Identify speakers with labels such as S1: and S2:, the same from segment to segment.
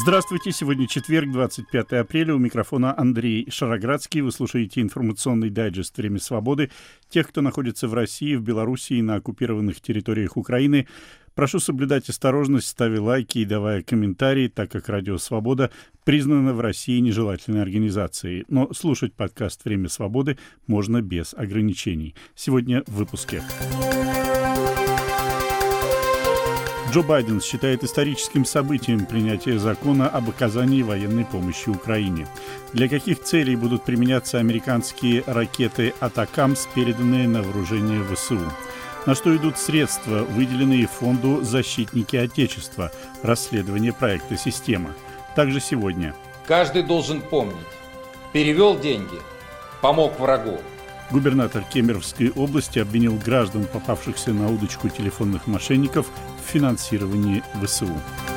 S1: Здравствуйте, сегодня четверг, 25 апреля, у микрофона Андрей Шароградский. Вы слушаете информационный дайджест «Время свободы». Тех, кто находится в России, в Белоруссии и на оккупированных территориях Украины, прошу соблюдать осторожность, ставя лайки и давая комментарии, так как Радио Свобода признана в России нежелательной организацией. Но слушать подкаст «Время свободы» можно без ограничений. Сегодня в выпуске. Джо Байден считает историческим событием принятие закона об оказании военной помощи Украине. Для каких целей будут применяться американские ракеты «Атакамс», переданные на вооружение ВСУ? На что идут средства, выделенные Фонду «Защитники Отечества», расследование проекта «Система». Также сегодня.
S2: Каждый должен помнить: перевел деньги, помог врагу.
S1: Губернатор Кемеровской области обвинил граждан, попавшихся на удочку телефонных мошенников, в финансировании ВСУ.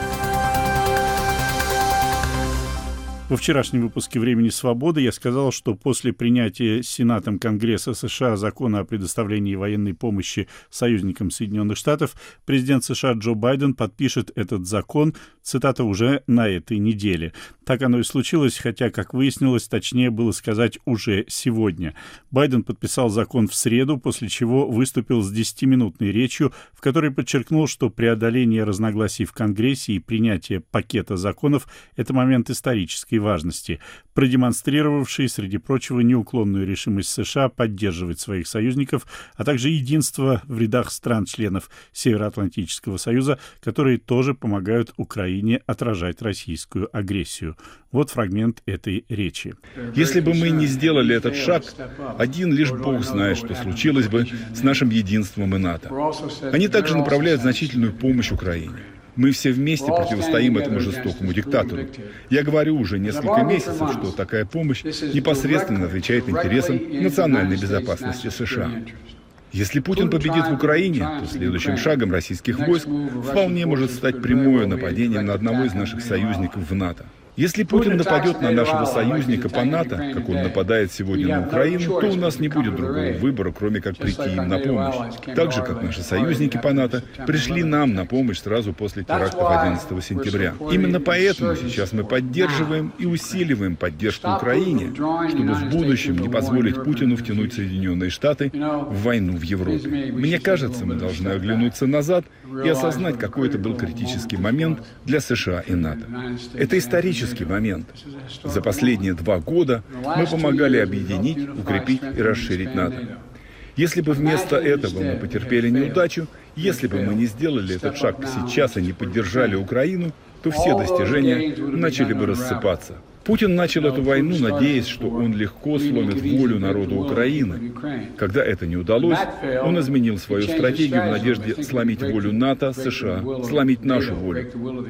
S1: Во вчерашнем выпуске «Времени свободы» я сказал, что после принятия Сенатом Конгресса США закона о предоставлении военной помощи союзникам Соединенных Штатов, президент США Джо Байден подпишет этот закон, цитата, уже на этой неделе. Так оно и случилось, хотя, как выяснилось, точнее было сказать уже сегодня. Байден подписал закон в среду, после чего выступил с 10-минутной речью, в которой подчеркнул, что преодоление разногласий в Конгрессе и принятие пакета законов – это момент исторической важности, продемонстрировавший, среди прочего, неуклонную решимость США поддерживать своих союзников, а также единство в рядах стран-членов Североатлантического союза, которые тоже помогают Украине отражать российскую агрессию. Вот фрагмент этой речи.
S3: Если бы мы не сделали этот шаг, один лишь Бог знает, что случилось бы с нашим единством и НАТО. Они также направляют значительную помощь Украине. Мы все вместе противостоим этому жестокому диктатору. Я говорю уже несколько месяцев, что такая помощь непосредственно отвечает интересам национальной безопасности США. Если Путин победит в Украине, то следующим шагом российских войск вполне может стать прямое нападение на одного из наших союзников в НАТО. Если Путин нападет на нашего союзника по НАТО, как он нападает сегодня на Украину, то у нас не будет другого выбора, кроме как прийти им на помощь. Так же, как наши союзники по НАТО пришли нам на помощь сразу после терактов 11 сентября. Именно поэтому сейчас мы поддерживаем и усиливаем поддержку Украине, чтобы в будущем не позволить Путину втянуть Соединенные Штаты в войну в Европе. Мне кажется, мы должны оглянуться назад и осознать, какой это был критический момент для США и НАТО. Это исторический момент. За последние 2 года мы помогали объединить, укрепить и расширить НАТО. Если бы вместо этого мы потерпели неудачу, если бы мы не сделали этот шаг сейчас и не поддержали Украину, то все достижения начали бы рассыпаться. Путин начал эту войну, надеясь, что он легко сломит волю народа Украины. Когда это не удалось, он изменил свою стратегию в надежде сломить волю НАТО, США, сломить нашу волю.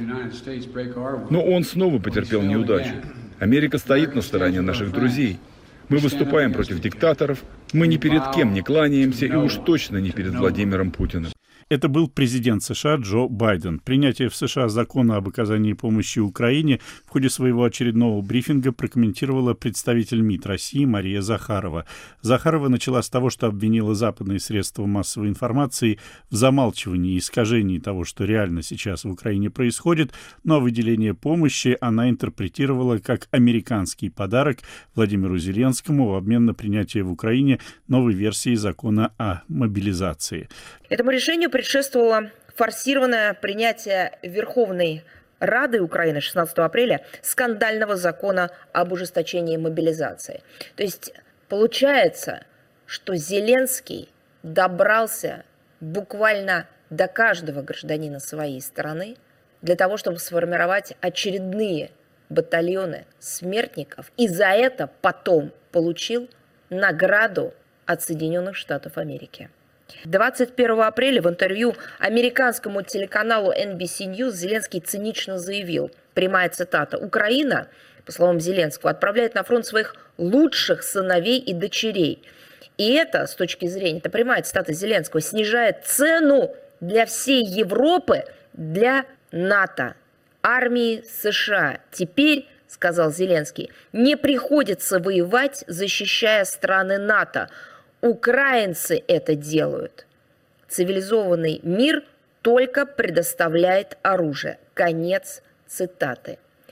S3: Но он снова потерпел неудачу. Америка стоит на стороне наших друзей. Мы выступаем против диктаторов, мы ни перед кем не кланяемся и уж точно не перед Владимиром Путиным.
S1: Это был президент США Джо Байден. Принятие в США закона об оказании помощи Украине в ходе своего очередного брифинга прокомментировала представитель МИД России Мария Захарова. Захарова начала с того, что обвинила западные средства массовой информации в замалчивании и искажении того, что реально сейчас в Украине происходит, но выделение помощи она интерпретировала как американский подарок Владимиру Зеленскому в обмен на принятие в Украине новой версии закона о мобилизации.
S4: Этому решению предшествовало форсированное принятие Верховной Рады Украины 16 апреля скандального закона об ужесточении мобилизации. То есть получается, что Зеленский добрался буквально до каждого гражданина своей страны для того, чтобы сформировать очередные батальоны смертников, и за это потом получил награду от Соединенных Штатов Америки. 21 апреля в интервью американскому телеканалу NBC News Зеленский цинично заявил, прямая цитата: «Украина, по словам Зеленского, отправляет на фронт своих лучших сыновей и дочерей. И это, с точки зрения, это прямая цитата Зеленского, снижает цену для всей Европы, для НАТО, армии США. Теперь, — сказал Зеленский, — не приходится воевать, защищая страны НАТО. Украинцы это делают. Цивилизованный мир только предоставляет оружие». Конец цитаты.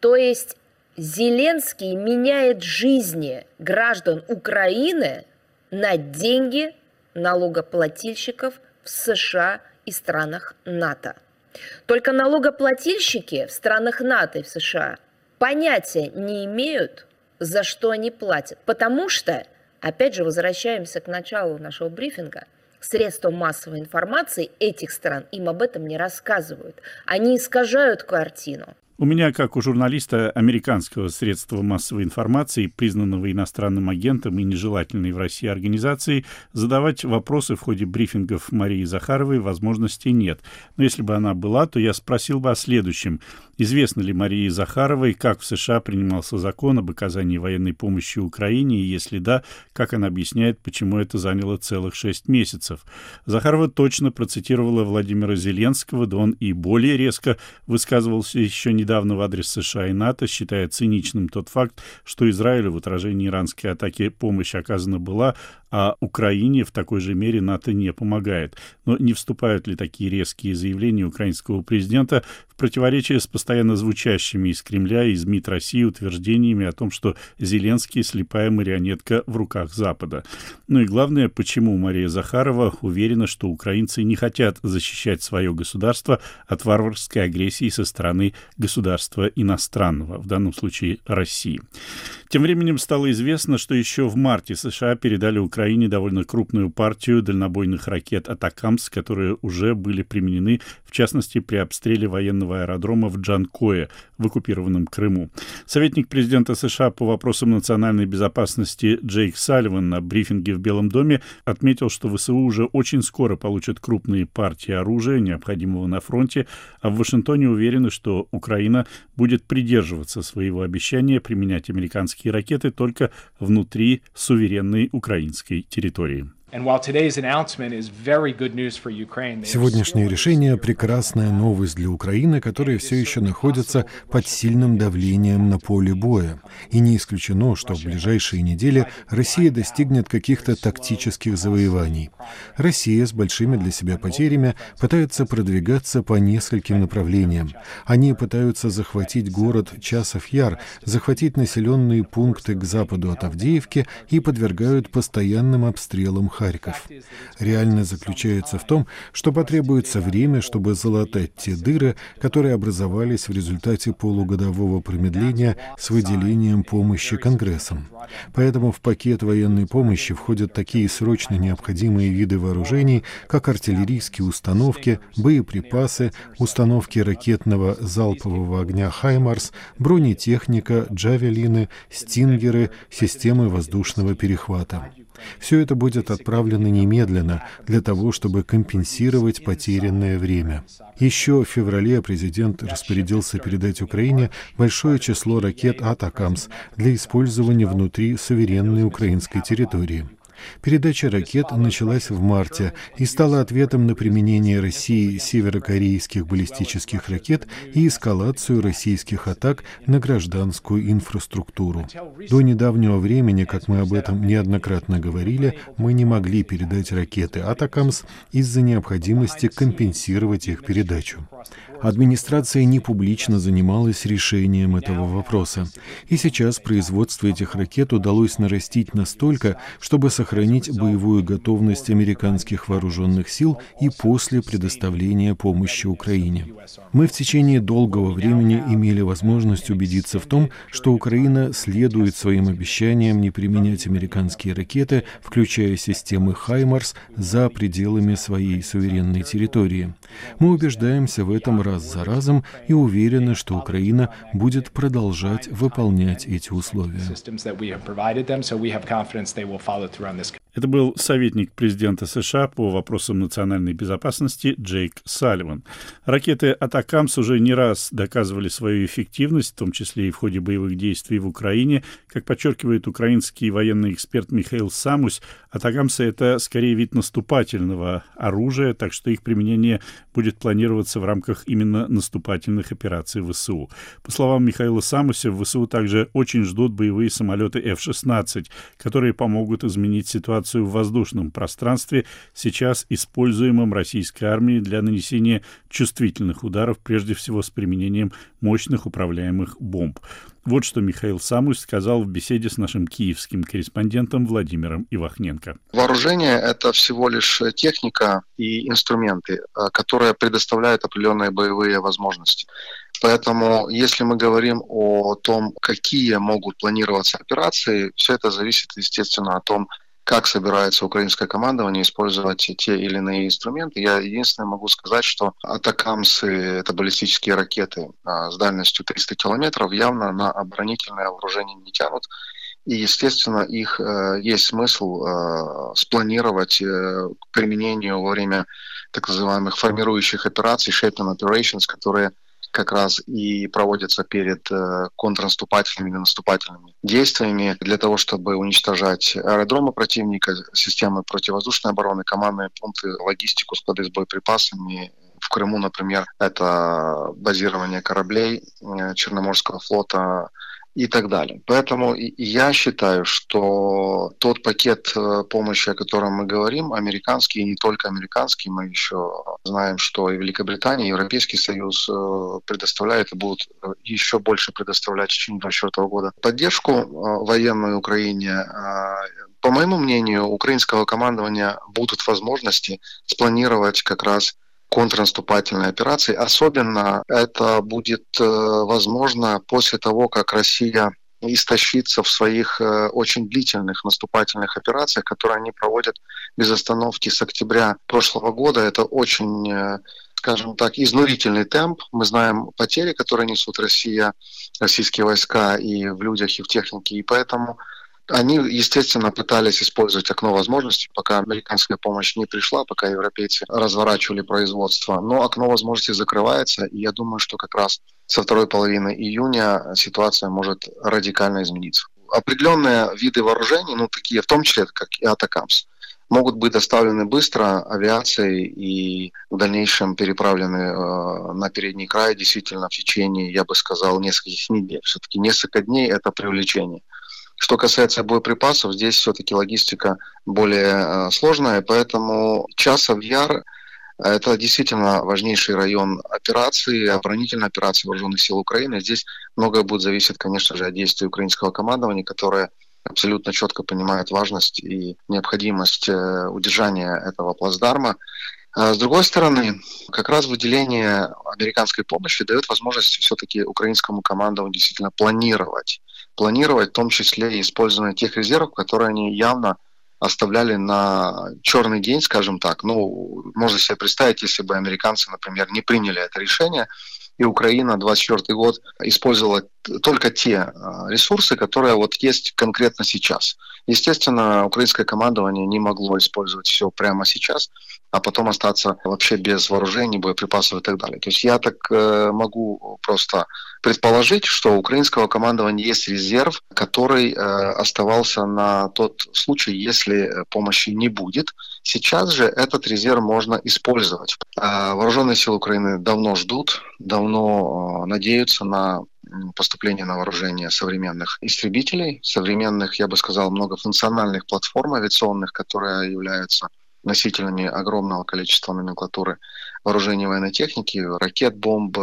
S4: То есть Зеленский меняет жизни граждан Украины на деньги налогоплательщиков в США и странах НАТО. Только налогоплательщики в странах НАТО и в США понятия не имеют, за что они платят. Потому что, опять же, возвращаемся к началу нашего брифинга, средства массовой информации этих стран им об этом не рассказывают. Они искажают картину.
S1: У меня, как у журналиста американского средства массовой информации, признанного иностранным агентом и нежелательной в России организации, задавать вопросы в ходе брифингов Марии Захаровой возможности нет. Но если бы она была, то я спросил бы о следующем. Известно ли Марии Захаровой, как в США принимался закон об оказании военной помощи Украине, и если да, как она объясняет, почему это заняло целых 6 месяцев? Захарова точно процитировала Владимира Зеленского, да он и более резко высказывался еще недавно в адрес США и НАТО, считая циничным тот факт, что Израилю в отражении иранской атаки помощь оказана была, а Украине в такой же мере НАТО не помогает. Но не вступают ли такие резкие заявления украинского президента в противоречие с постоянно звучащими из Кремля и из МИД России утверждениями о том, что Зеленский слепая марионетка в руках Запада? Ну и главное, почему Мария Захарова уверена, что украинцы не хотят защищать свое государство от варварской агрессии со стороны государства иностранного, в данном случае России. Тем временем стало известно, что еще в марте США передали Украине довольно крупную партию дальнобойных ракет «Атакамс», которые уже были применены, в частности, при обстреле военного аэродрома в Джанкое в оккупированном Крыму. Советник президента США по вопросам национальной безопасности Джейк Салливан на брифинге в Белом доме отметил, что ВСУ уже очень скоро получат крупные партии оружия, необходимого на фронте, а в Вашингтоне уверены, что Украина будет придерживаться своего обещания применять американские ракеты только внутри суверенной украинской территории.
S5: Сегодняшнее решение – прекрасная новость для Украины, которая все еще находится под сильным давлением на поле боя. И не исключено, что в ближайшие недели Россия достигнет каких-то тактических завоеваний. Россия с большими для себя потерями пытается продвигаться по нескольким направлениям. Они пытаются захватить город Часов-Яр, захватить населенные пункты к западу от Авдеевки и подвергают постоянным обстрелам Харьков. Реальность заключается в том, что потребуется время, чтобы залатать те дыры, которые образовались в результате полугодового промедления с выделением помощи Конгрессом. Поэтому в пакет военной помощи входят такие срочно необходимые виды вооружений, как артиллерийские установки, боеприпасы, установки ракетного залпового огня «Хаймарс», бронетехника, джавелины, стингеры, системы воздушного перехвата. Все это будет отправлено немедленно для того, чтобы компенсировать потерянное время. Еще в феврале президент распорядился передать Украине большое число ракет «Атакамс» для использования внутри суверенной украинской территории. Передача ракет началась в марте и стала ответом на применение России северокорейских баллистических ракет и эскалацию российских атак на гражданскую инфраструктуру. До недавнего времени, как мы об этом неоднократно говорили, мы не могли передать ракеты «Атакамс» из-за необходимости компенсировать их передачу. Администрация не публично занималась решением этого вопроса. И сейчас производство этих ракет удалось нарастить настолько, чтобы сохранить боевую готовность американских вооруженных сил и после предоставления помощи Украине. Мы в течение долгого времени имели возможность убедиться в том, что Украина следует своим обещаниям не применять американские ракеты, включая системы «Хаймарс», за пределами своей суверенной территории. Мы убеждаемся в этом раз за разом и уверены, что Украина будет продолжать выполнять эти условия.
S1: Это был советник президента США по вопросам национальной безопасности Джейк Салливан. Ракеты «Атакамс» уже не раз доказывали свою эффективность, в том числе и в ходе боевых действий в Украине. Как подчеркивает украинский военный эксперт Михаил Самусь, «Атакамсы» — это скорее вид наступательного оружия, так что их применение будет планироваться в рамках именно наступательных операций ВСУ. По словам Михаила Самуся, в ВСУ также очень ждут боевые самолеты F-16, которые помогут изменить ситуацию ситуацию в воздушном пространстве, сейчас используемом российской армией для нанесения чувствительных ударов, прежде всего с применением мощных управляемых бомб. Вот что Михаил Самусь сказал в беседе с нашим киевским корреспондентом Владимиром Ивахненко.
S6: Вооружение – это всего лишь техника и инструменты, которые предоставляют определенные боевые возможности. Поэтому, если мы говорим о том, какие могут планироваться операции, все это зависит, естественно, от том, как собирается украинское командование использовать те или иные инструменты. Я единственное могу сказать, что атакамсы, это баллистические ракеты с дальностью 300 километров, явно на оборонительное вооружение не тянут. И, естественно, их есть смысл спланировать к применению во время так называемых формирующих операций, shaping operations, которые как раз и проводятся перед контрнаступательными или наступательными действиями для того, чтобы уничтожать аэродромы противника, системы противовоздушной обороны, командные пункты, логистику, склады с боеприпасами. В Крыму, например, это базирование кораблей Черноморского флота и так далее. Поэтому я считаю, что тот пакет помощи, о котором мы говорим, американский и не только американский, мы еще знаем, что и Великобритания, и Европейский Союз предоставляют и будут еще больше предоставлять в течение 2024 года поддержку военной Украине. По моему мнению, у украинского командования будут возможности спланировать как раз контрнаступательной операции. Особенно это будет возможно после того, как Россия истощится в своих очень длительных наступательных операциях, которые они проводят без остановки с октября прошлого года. Это очень, скажем так, изнурительный темп. Мы знаем потери, которые несут российские войска и в людях, и в технике. И поэтому они, естественно, пытались использовать окно возможностей, пока американская помощь не пришла, пока европейцы разворачивали производство. Но окно возможностей закрывается, и я думаю, что как раз со второй половины июня ситуация может радикально измениться. Определенные виды вооружений, такие в том числе, как и Атакамс, могут быть доставлены быстро авиацией и в дальнейшем переправлены на передний край, действительно, в течение, я бы сказал, нескольких недель. Все-таки несколько дней – это преувеличение. Что касается боеприпасов, здесь все-таки логистика более сложная, поэтому Часов Яр – это действительно важнейший район операции, оборонительной операции Вооруженных сил Украины. Здесь многое будет зависеть, конечно же, от действий украинского командования, которое абсолютно четко понимает важность и необходимость удержания этого плацдарма. С другой стороны, как раз выделение американской помощи дает возможность все-таки украинскому командованию действительно планировать, в том числе и использование тех резервов, которые они явно оставляли на черный день, скажем так. Можно себе представить, если бы американцы, например, не приняли это решение, и Украина 24 год использовала только те ресурсы, которые есть конкретно сейчас. Естественно, украинское командование не могло использовать все прямо сейчас, а потом остаться вообще без вооружений, боеприпасов и так далее. То есть я так могу просто предположить, что у украинского командования есть резерв, который оставался на тот случай, если помощи не будет. Сейчас же этот резерв можно использовать. Вооруженные силы Украины давно ждут, давно надеются на поступление на вооружение современных истребителей, современных, я бы сказал, многофункциональных платформ авиационных, которые являются носителями огромного количества номенклатуры вооружений военной техники, ракет, бомб,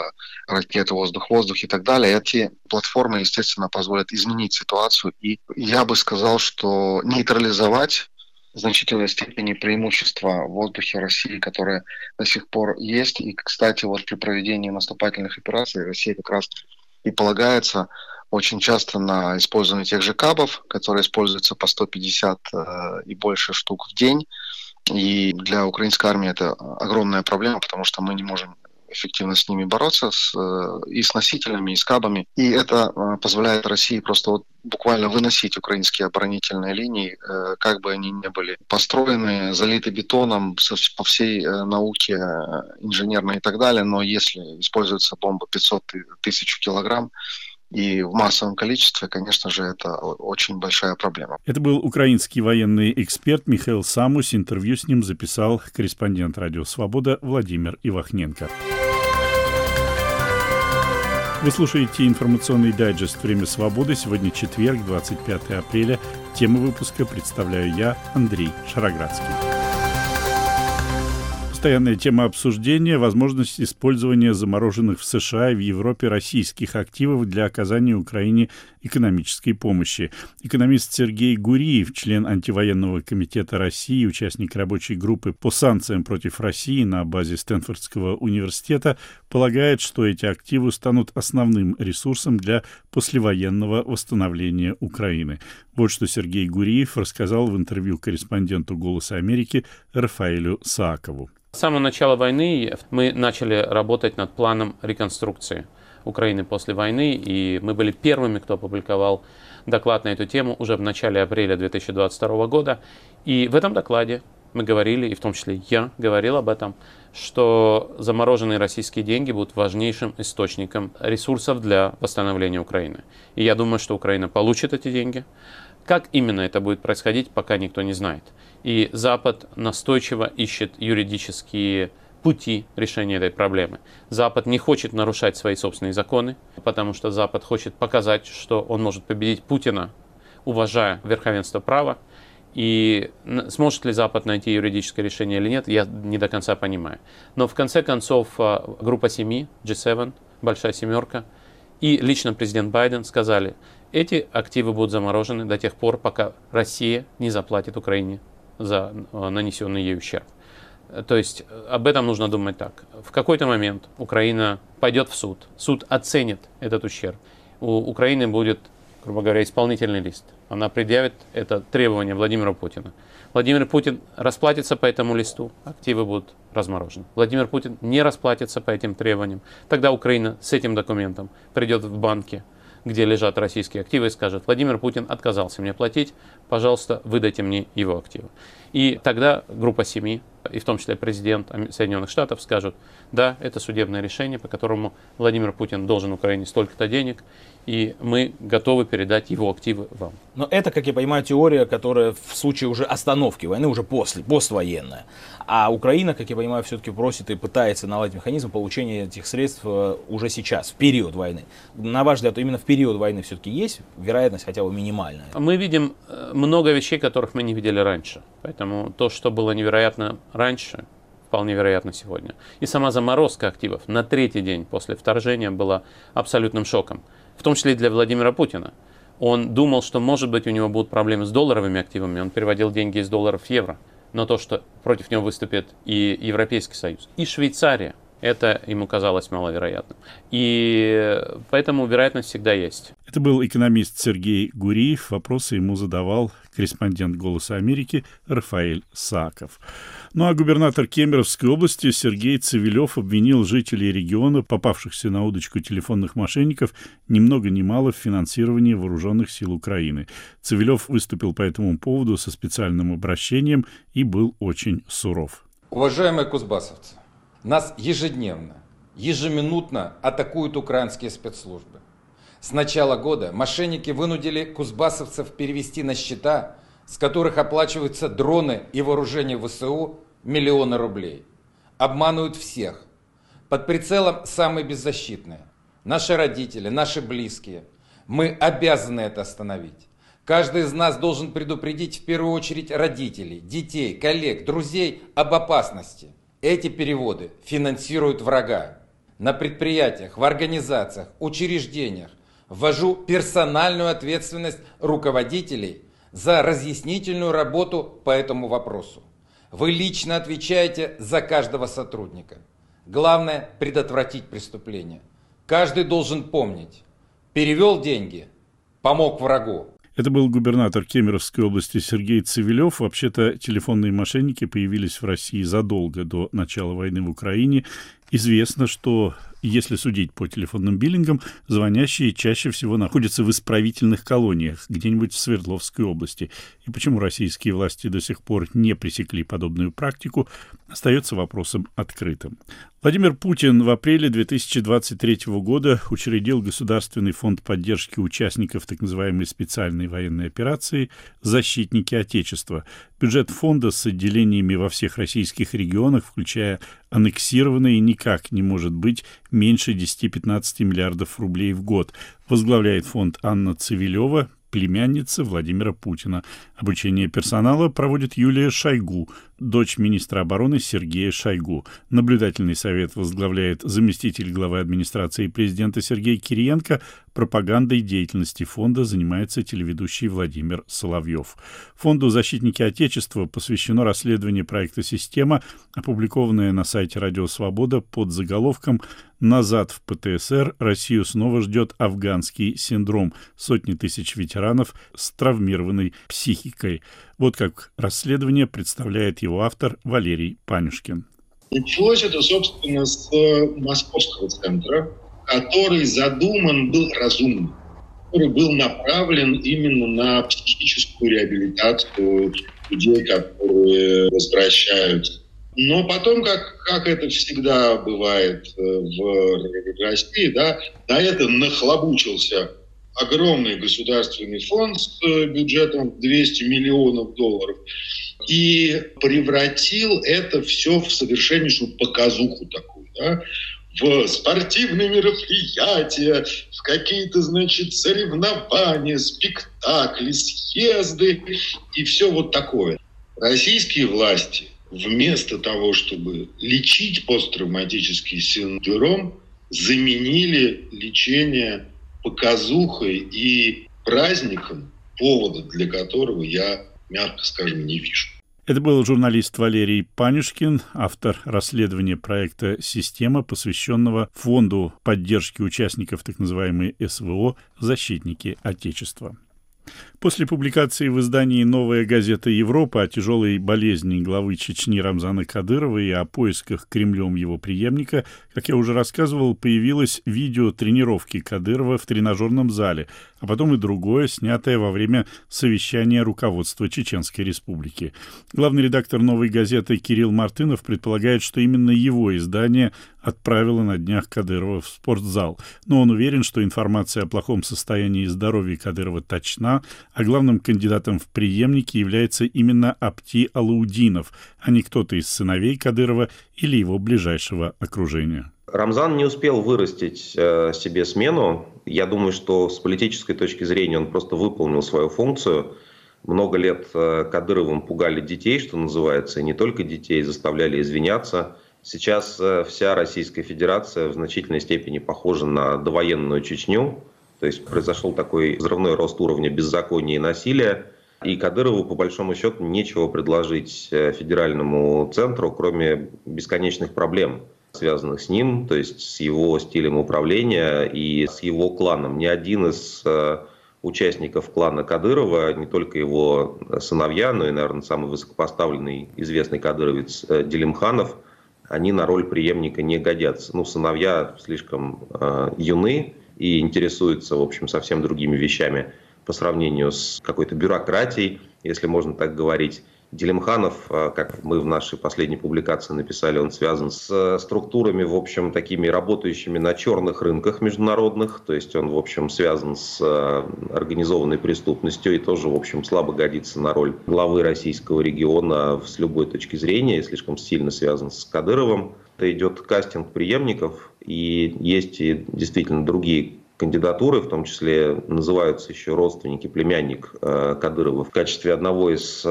S6: ракет воздух-воздух и так далее. Эти платформы, естественно, позволят изменить ситуацию и, я бы сказал, что нейтрализовать в значительной степени преимущества в воздухе России, которые до сих пор есть. И, кстати, при проведении наступательных операций Россия как раз и полагается очень часто на использование тех же кабов, которые используются по 150 и больше штук в день. И для украинской армии это огромная проблема, потому что мы не можем эффективно с ними бороться, и с носителями, и с кабами. И это позволяет России просто буквально выносить украинские оборонительные линии, как бы они ни были построены, залиты бетоном по всей науке инженерной и так далее. Но если используется бомба 500 тысяч килограмм, и в массовом количестве, конечно же, это очень большая проблема.
S1: Это был украинский военный эксперт Михаил Самусь. Интервью с ним записал корреспондент «Радио Свобода» Владимир Ивахненко. Вы слушаете информационный дайджест «Время свободы». Сегодня четверг, 25 апреля. Тему выпуска представляю я, Андрей Шароградский. Постоянная тема обсуждения – возможность использования замороженных в США и в Европе российских активов для оказания Украине экономической помощи. Экономист Сергей Гуриев, член антивоенного комитета России, участник рабочей группы по санкциям против России на базе Стэнфордского университета, полагает, что эти активы станут основным ресурсом для послевоенного восстановления Украины. Вот что Сергей Гуриев рассказал в интервью корреспонденту «Голоса Америки» Рафаэлю Саакову.
S7: С самого начала войны мы начали работать над планом реконструкции Украины после войны, и мы были первыми, кто опубликовал доклад на эту тему уже в начале апреля 2022 года. И в этом докладе мы говорили, и в том числе я говорил об этом, что замороженные российские деньги будут важнейшим источником ресурсов для восстановления Украины. И я думаю, что Украина получит эти деньги. Как именно это будет происходить, пока никто не знает. И Запад настойчиво ищет юридические пути решения этой проблемы. Запад не хочет нарушать свои собственные законы, потому что Запад хочет показать, что он может победить Путина, уважая верховенство права. И сможет ли Запад найти юридическое решение или нет, я не до конца понимаю. Но в конце концов группа 7, G7, Большая Семерка, и лично президент Байден сказали, эти активы будут заморожены до тех пор, пока Россия не заплатит Украине за нанесенный ей ущерб. То есть об этом нужно думать так. В какой-то момент Украина пойдет в суд, суд оценит этот ущерб. У Украины будет, грубо говоря, исполнительный лист. Она предъявит это требование Владимира Путина. Владимир Путин расплатится по этому листу, активы будут разморожены. Владимир Путин не расплатится по этим требованиям. Тогда Украина с этим документом придет в банки, где лежат российские активы, и скажет, Владимир Путин отказался мне платить, пожалуйста, выдайте мне его активы. И тогда группа 7, и в том числе президент Соединенных Штатов, скажут, да, это судебное решение, по которому Владимир Путин должен Украине столько-то денег, и мы готовы передать его активы вам.
S8: Но это, как я понимаю, теория, которая в случае уже остановки войны, уже поствоенная. А Украина, как я понимаю, все-таки просит и пытается наладить механизм получения этих средств уже сейчас, в период войны. На ваш взгляд, именно в период войны все-таки есть вероятность хотя бы минимальная? Мы
S7: видим много вещей, которых мы не видели раньше. Поэтому то, что было невероятно раньше, вполне вероятно сегодня. И сама заморозка активов на третий день после вторжения была абсолютным шоком. В том числе и для Владимира Путина. Он думал, что, может быть, у него будут проблемы с долларовыми активами. Он переводил деньги из долларов в евро. Но то, что против него выступит и Европейский Союз, и Швейцария, это ему казалось маловероятным. И поэтому вероятность всегда есть.
S1: Это был экономист Сергей Гуриев. Вопросы ему задавал корреспондент «Голоса Америки» Рафаэль Сааков. Ну а губернатор Кемеровской области Сергей Цивилев обвинил жителей региона, попавшихся на удочку телефонных мошенников, ни много ни мало в финансировании вооруженных сил Украины. Цивилев выступил по этому поводу со специальным обращением и был очень суров.
S2: Уважаемые кузбассовцы, нас ежедневно, ежеминутно атакуют украинские спецслужбы. С начала года мошенники вынудили кузбассовцев перевести на счета, с которых оплачиваются дроны и вооружение ВСУ, миллионы рублей. Обманывают всех. Под прицелом самые беззащитные. Наши родители, наши близкие. Мы обязаны это остановить. Каждый из нас должен предупредить в первую очередь родителей, детей, коллег, друзей об опасности. Эти переводы финансируют врага. На предприятиях, в организациях, учреждениях ввожу персональную ответственность руководителей за разъяснительную работу по этому вопросу. Вы лично отвечаете за каждого сотрудника. Главное – предотвратить преступление. Каждый должен помнить. Перевел деньги – помог врагу.
S1: Это был губернатор Кемеровской области Сергей Цивилев. Вообще-то телефонные мошенники появились в России задолго до начала войны в Украине. Известно, что, если судить по телефонным биллингам, звонящие чаще всего находятся в исправительных колониях, где-нибудь в Свердловской области. И почему российские власти до сих пор не пресекли подобную практику, остается вопросом открытым. Владимир Путин в апреле 2023 года учредил Государственный фонд поддержки участников так называемой специальной военной операции «Защитники Отечества». Бюджет фонда с отделениями во всех российских регионах, включая аннексированной и никак не может быть меньше 10-15 миллиардов рублей в год. Возглавляет фонд Анна Цивилева, племянница Владимира Путина. Обучение персонала проводит Юлия Шойгу, дочь министра обороны Сергея Шойгу. Наблюдательный совет возглавляет заместитель главы администрации президента Сергей Кириенко. Пропагандой деятельности фонда занимается телеведущий Владимир Соловьев. Фонду «Защитники Отечества» посвящено расследование проекта «Система», опубликованное на сайте «Радио Свобода» под заголовком «Назад в ПТСР. Россию снова ждет афганский синдром. Сотни тысяч ветеранов с травмированной психикой». Вот как расследование представляет его автор Валерий Панюшкин.
S9: Началось это, собственно, с московского центра, который задуман был разумно, который был направлен именно на психическую реабилитацию людей, которые возвращаются. Но потом, как это всегда бывает в России, да, на это нахлобучился огромный государственный фонд с бюджетом в 200 миллионов долларов и превратил это все в совершеннейшую показуху такую, да, в спортивные мероприятия, в какие-то, соревнования, спектакли, съезды и все вот такое. Российские власти вместо того, чтобы лечить посттравматический синдром, заменили лечение показухой и праздником, повода для которого я, мягко скажем, не вижу.
S1: Это был журналист Валерий Панюшкин, автор расследования проекта «Система», посвященного фонду поддержки участников так называемой СВО «Защитники Отечества». После публикации в издании «Новая газета Европа» о тяжелой болезни главы Чечни Рамзана Кадырова и о поисках Кремлем его преемника, как я уже рассказывал, появилось видео тренировки Кадырова в тренажерном зале, а потом и другое, снятое во время совещания руководства Чеченской Республики. Главный редактор «Новой газеты» Кирилл Мартынов предполагает, что именно его издание отправило на днях Кадырова в спортзал. Но он уверен, что информация о плохом состоянии здоровья Кадырова точна, а главным кандидатом в преемники является именно Апти Алаудинов, а не кто-то из сыновей Кадырова или его ближайшего окружения.
S10: Рамзан не успел вырастить себе смену. Я думаю, что с политической точки зрения он просто выполнил свою функцию. Много лет Кадыровым пугали детей, что называется, и не только детей, заставляли извиняться. Сейчас вся Российская Федерация в значительной степени похожа на довоенную Чечню. То есть произошел такой взрывной рост уровня беззакония и насилия. И Кадырову, по большому счету, нечего предложить федеральному центру, кроме бесконечных проблем, связанных с ним, то есть с его стилем управления и с его кланом. Ни один из участников клана Кадырова, не только его сыновья, но и, наверное, самый высокопоставленный известный кадыровец Делимханов, они на роль преемника не годятся. Сыновья слишком юны и интересуются, в общем, совсем другими вещами по сравнению с какой-то бюрократией, если можно так говорить. Делимханов, как мы в нашей последней публикации написали, он связан с структурами, в общем, такими работающими на черных рынках международных, то есть он, в общем, связан с организованной преступностью и тоже, в общем, слабо годится на роль главы российского региона с любой точки зрения и слишком сильно связан с Кадыровым. Это идет кастинг преемников, и есть и действительно другие кандидатуры, в том числе называются еще родственники, племянник Кадырова в качестве одного из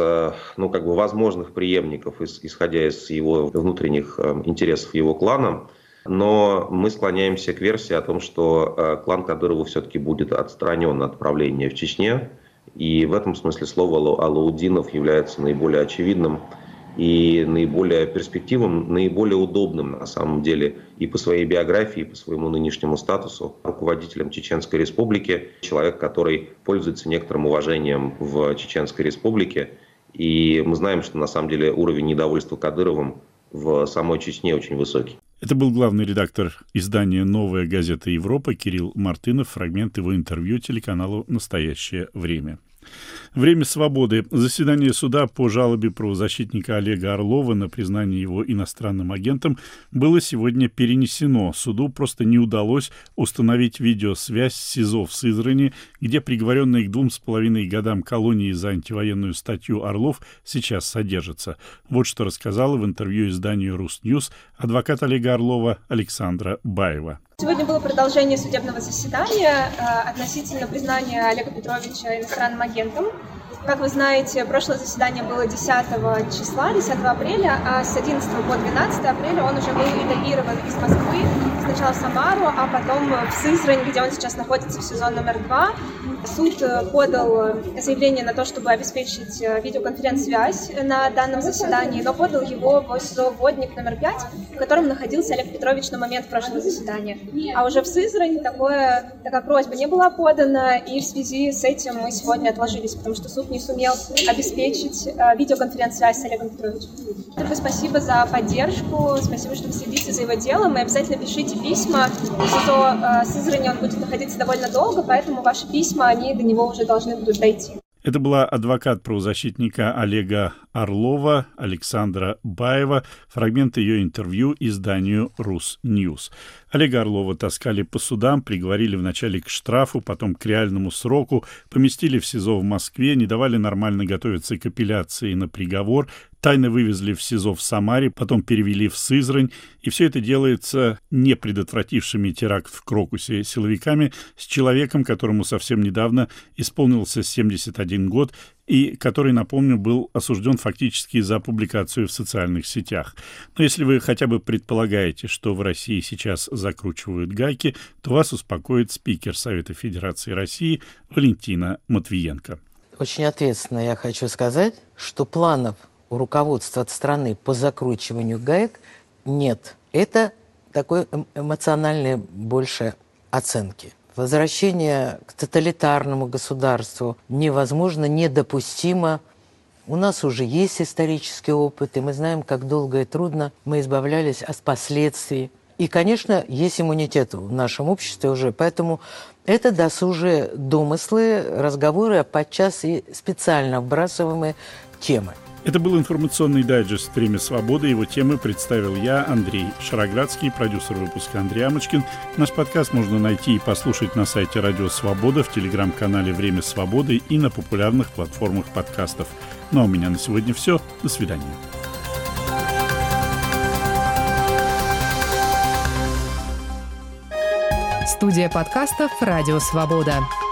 S10: возможных преемников, исходя из его внутренних интересов его клана. Но мы склоняемся к версии о том, что клан Кадырова все-таки будет отстранен от правления в Чечне. И в этом смысле слово Алаудинов является наиболее очевидным и наиболее перспективным, наиболее удобным на самом деле и по своей биографии, и по своему нынешнему статусу руководителем Чеченской Республики, человек, который пользуется некоторым уважением в Чеченской Республике. И мы знаем, что на самом деле уровень недовольства Кадыровым в самой Чечне очень высокий.
S1: Это был главный редактор издания «Новая газета Европа» Кирилл Мартынов, фрагмент его интервью телеканалу «Настоящее время». Время свободы. Заседание суда по жалобе правозащитника Олега Орлова на признание его иностранным агентом было сегодня перенесено. Суду просто не удалось установить видеосвязь с СИЗО в Сызрани, где приговоренный к 2,5 годам колонии за антивоенную статью Орлов сейчас содержится. Вот что рассказала в интервью изданию «Русньюз» адвокат Олега Орлова Александра Баева.
S11: Сегодня было продолжение судебного заседания относительно признания Олега Петровича иностранным агентом. Как вы знаете, прошлое заседание было 10 числа, 10 апреля, а с 11 по 12 апреля он уже был этапирован из Москвы, сначала в Самару, а потом в Сызрань, где он сейчас находится в СИЗО номер 2. Суд подал заявление на то, чтобы обеспечить видеоконференц-связь на данном заседании, но подал его в СИЗО-вводник номер 5, в котором находился Олег Петрович на момент прошлого заседания. А уже в Сызрань такая просьба не была подана, и в связи с этим мы сегодня отложились, потому что суд не сумел обеспечить видеоконференц-связь с Олегом Петровичем. Спасибо за поддержку, спасибо, что вы следите за его делом, и обязательно пишите письма. В СИЗО Сызрани он будет находиться довольно долго, поэтому ваши письма, они до него уже должны будут дойти.
S1: Это была адвокат правозащитника Олега Орлова Александра Баева. Фрагмент ее интервью изданию «Русньюз». Олега Орлова таскали по судам, приговорили вначале к штрафу, потом к реальному сроку, поместили в СИЗО в Москве, не давали нормально готовиться к апелляции на приговор, тайно вывезли в СИЗО в Самаре, потом перевели в Сызрань. И все это делается не предотвратившими теракт в Крокусе силовиками с человеком, которому совсем недавно исполнился 71 год, и который, напомню, был осужден фактически за публикацию в социальных сетях. Но если вы хотя бы предполагаете, что в России сейчас закручивают гайки, то вас успокоит спикер Совета Федерации России Валентина Матвиенко.
S12: Очень ответственно я хочу сказать, что планов у руководства страны по закручиванию гаек нет. Это такой эмоциональной больше оценки. Возвращение к тоталитарному государству невозможно, недопустимо. У нас уже есть исторический опыт, и мы знаем, как долго и трудно мы избавлялись от последствий. И, конечно, есть иммунитет в нашем обществе уже, поэтому это досужие домыслы, разговоры, а подчас и специально вбрасываемые темы.
S1: Это был информационный дайджест «Время свободы». Его темы представил я, Андрей Шароградский, продюсер выпуска Андрей Амочкин. Наш подкаст можно найти и послушать на сайте Радио Свобода, в телеграм-канале «Время свободы» и на популярных платформах подкастов. Ну а у меня на сегодня все. До свидания.
S13: Студия подкастов «Радио Свобода».